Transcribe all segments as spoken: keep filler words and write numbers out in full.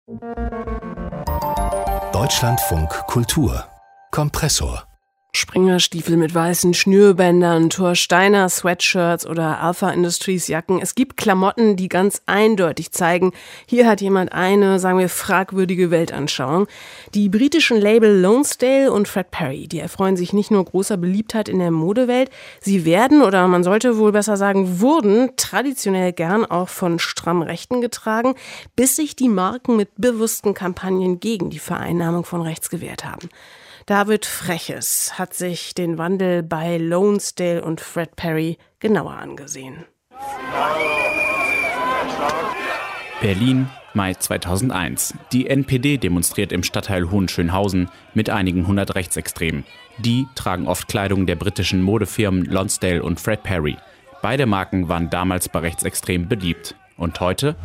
Deutschlandfunk Kultur Kompressor. Springerstiefel mit weißen Schnürbändern, Thor Steiner Sweatshirts oder Alpha Industries Jacken. Es gibt Klamotten, die ganz eindeutig zeigen, hier hat jemand eine, sagen wir, fragwürdige Weltanschauung. Die britischen Label Lonsdale und Fred Perry, die erfreuen sich nicht nur großer Beliebtheit in der Modewelt, sie werden, oder man sollte wohl besser sagen, wurden traditionell gern auch von stramm Rechten getragen, bis sich die Marken mit bewussten Kampagnen gegen die Vereinnahmung von rechts gewehrt haben. David Freches hat sich den Wandel bei Lonsdale und Fred Perry genauer angesehen. Berlin, Mai zweitausendeins. Die N P D demonstriert im Stadtteil Hohenschönhausen mit einigen hundert Rechtsextremen. Die tragen oft Kleidung der britischen Modefirmen Lonsdale und Fred Perry. Beide Marken waren damals bei Rechtsextremen beliebt. Und heute?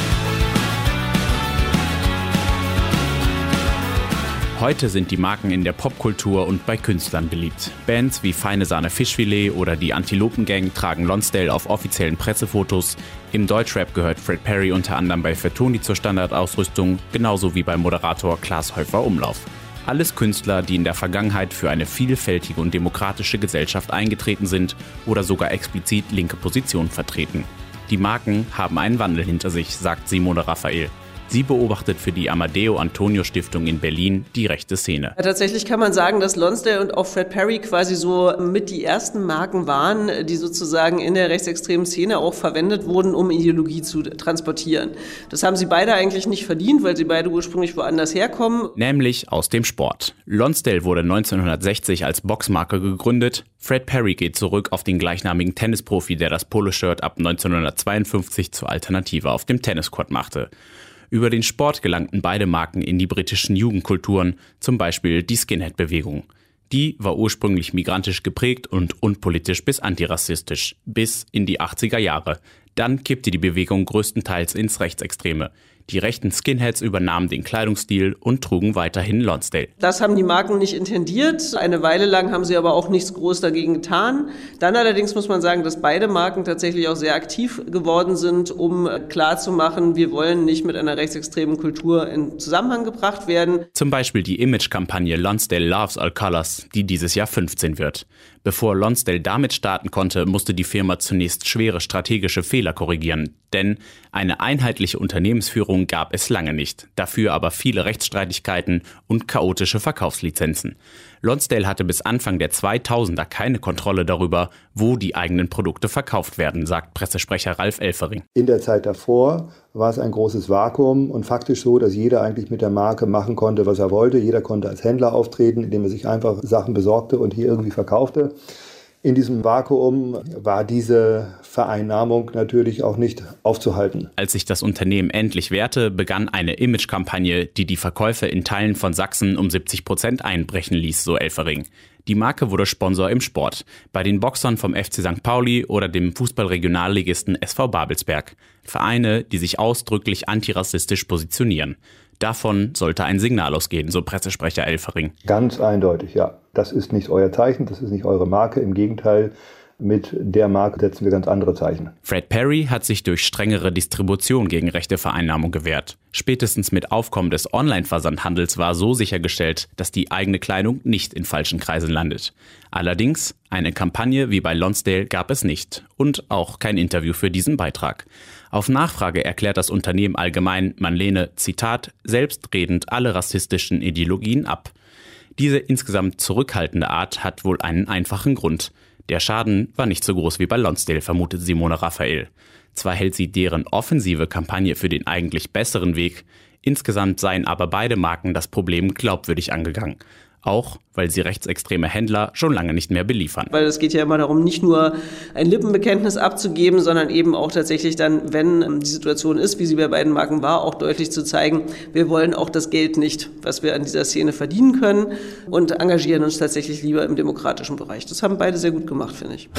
Heute sind die Marken in der Popkultur und bei Künstlern beliebt. Bands wie Feine Sahne Fischfilet oder die Antilopen-Gang tragen Lonsdale auf offiziellen Pressefotos. Im Deutschrap gehört Fred Perry unter anderem bei Fettoni zur Standardausrüstung, genauso wie beim Moderator Klaas Häufer Umlauf. Alles Künstler, die in der Vergangenheit für eine vielfältige und demokratische Gesellschaft eingetreten sind oder sogar explizit linke Positionen vertreten. Die Marken haben einen Wandel hinter sich, sagt Simone Raphael. Sie beobachtet für die Amadeo Antonio Stiftung in Berlin die rechte Szene. Ja, tatsächlich kann man sagen, dass Lonsdale und auch Fred Perry quasi so mit die ersten Marken waren, die sozusagen in der rechtsextremen Szene auch verwendet wurden, um Ideologie zu transportieren. Das haben sie beide eigentlich nicht verdient, weil sie beide ursprünglich woanders herkommen. Nämlich aus dem Sport. Lonsdale wurde neunzehnhundertsechzig als Boxmarke gegründet. Fred Perry geht zurück auf den gleichnamigen Tennisprofi, der das Poloshirt ab neunzehnhundertzweiundfünfzig zur Alternative auf dem Tenniscourt machte. Über den Sport gelangten beide Marken in die britischen Jugendkulturen, zum Beispiel die Skinhead-Bewegung. Die war ursprünglich migrantisch geprägt und unpolitisch bis antirassistisch, bis in die achtziger Jahre. Dann kippte die Bewegung größtenteils ins Rechtsextreme. Die rechten Skinheads übernahmen den Kleidungsstil und trugen weiterhin Lonsdale. Das haben die Marken nicht intendiert. Eine Weile lang haben sie aber auch nichts groß dagegen getan. Dann allerdings muss man sagen, dass beide Marken tatsächlich auch sehr aktiv geworden sind, um klarzumachen, wir wollen nicht mit einer rechtsextremen Kultur in Zusammenhang gebracht werden. Zum Beispiel die Imagekampagne Lonsdale Loves All Colors, die dieses Jahr fünfzehn wird. Bevor Lonsdale damit starten konnte, musste die Firma zunächst schwere strategische Fehler korrigieren. Denn eine einheitliche Unternehmensführung gab es lange nicht. Dafür aber viele Rechtsstreitigkeiten und chaotische Verkaufslizenzen. Lonsdale hatte bis Anfang der zweitausender keine Kontrolle darüber, wo die eigenen Produkte verkauft werden, sagt Pressesprecher Ralf Elfering. In der Zeit davor war es ein großes Vakuum und faktisch so, dass jeder eigentlich mit der Marke machen konnte, was er wollte. Jeder konnte als Händler auftreten, indem er sich einfach Sachen besorgte und hier irgendwie verkaufte. In diesem Vakuum war diese Vereinnahmung natürlich auch nicht aufzuhalten. Als sich das Unternehmen endlich wehrte, begann eine Imagekampagne, die die Verkäufe in Teilen von Sachsen um siebzig Prozent einbrechen ließ, so Elfering. Die Marke wurde Sponsor im Sport, bei den Boxern vom F C Sankt Pauli oder dem Fußballregionalligisten S V Babelsberg. Vereine, die sich ausdrücklich antirassistisch positionieren. Davon sollte ein Signal ausgehen, so Pressesprecher Elfering. Ganz eindeutig, ja. Das ist nicht euer Zeichen, das ist nicht eure Marke. Im Gegenteil, mit der Marke setzen wir ganz andere Zeichen. Fred Perry hat sich durch strengere Distribution gegen rechte Vereinnahmung gewehrt. Spätestens mit Aufkommen des Online-Versandhandels war so sichergestellt, dass die eigene Kleidung nicht in falschen Kreisen landet. Allerdings, eine Kampagne wie bei Lonsdale gab es nicht und auch kein Interview für diesen Beitrag. Auf Nachfrage erklärt das Unternehmen allgemein, man lehne, Zitat, selbstredend alle rassistischen Ideologien ab. Diese insgesamt zurückhaltende Art hat wohl einen einfachen Grund. Der Schaden war nicht so groß wie bei Lonsdale, vermutet Simone Raphael. Zwar hält sie deren offensive Kampagne für den eigentlich besseren Weg, insgesamt seien aber beide Marken das Problem glaubwürdig angegangen. Auch, weil sie rechtsextreme Händler schon lange nicht mehr beliefern. Weil es geht ja immer darum, nicht nur ein Lippenbekenntnis abzugeben, sondern eben auch tatsächlich dann, wenn die Situation ist, wie sie bei beiden Marken war, auch deutlich zu zeigen, wir wollen auch das Geld nicht, was wir an dieser Szene verdienen können und engagieren uns tatsächlich lieber im demokratischen Bereich. Das haben beide sehr gut gemacht, finde ich.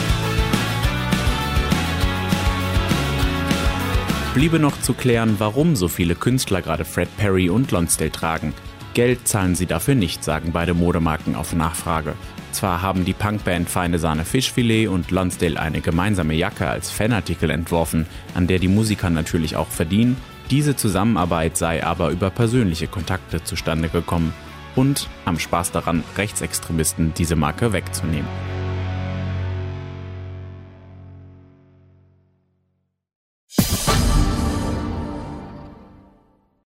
Bliebe noch zu klären, warum so viele Künstler gerade Fred Perry und Lonsdale tragen. Geld zahlen sie dafür nicht, sagen beide Modemarken auf Nachfrage. Zwar haben die Punkband Feine Sahne Fischfilet und Lonsdale eine gemeinsame Jacke als Fanartikel entworfen, an der die Musiker natürlich auch verdienen, Diese Zusammenarbeit sei aber über persönliche Kontakte zustande gekommen und am Spaß daran, Rechtsextremisten diese Marke wegzunehmen.